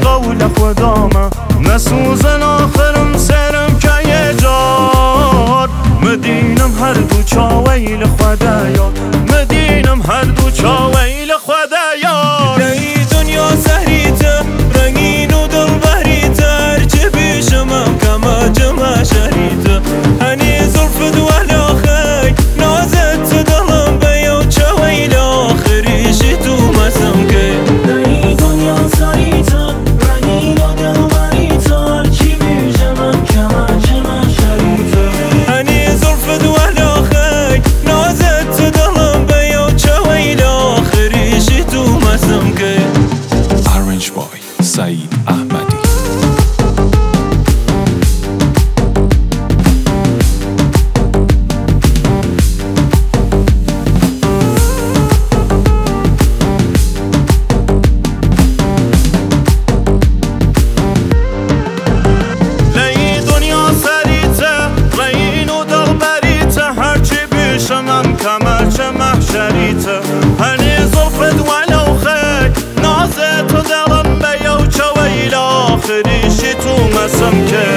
قول خدامه نسوزن آخرم سرم که یه جار مدینم هر دو چاویل خدایا مدینم هر دو چاویل خدایا لی دنیا زهریته رنگین و دل بهریته هرچه پیشمم کما جمع شهریته هنی زلفت ولا خی نازت دلم بیو چاویل آخریشی تو مسم که لی دنیا زهریته رنگین و دل بهریته هرچه پیشمم کما جمع شهریته هنی زلفت ولا خی نازت دلم بیو چاویل آخریشی تو مسم که Arranged by Saeed Ahmadi. لی دنیا سریته رین و دل بریته هرچی پیشمم کمر چه محشریته هنی زلفت ولو خی نازت دلم بیو چویل آخریشی تو مسم که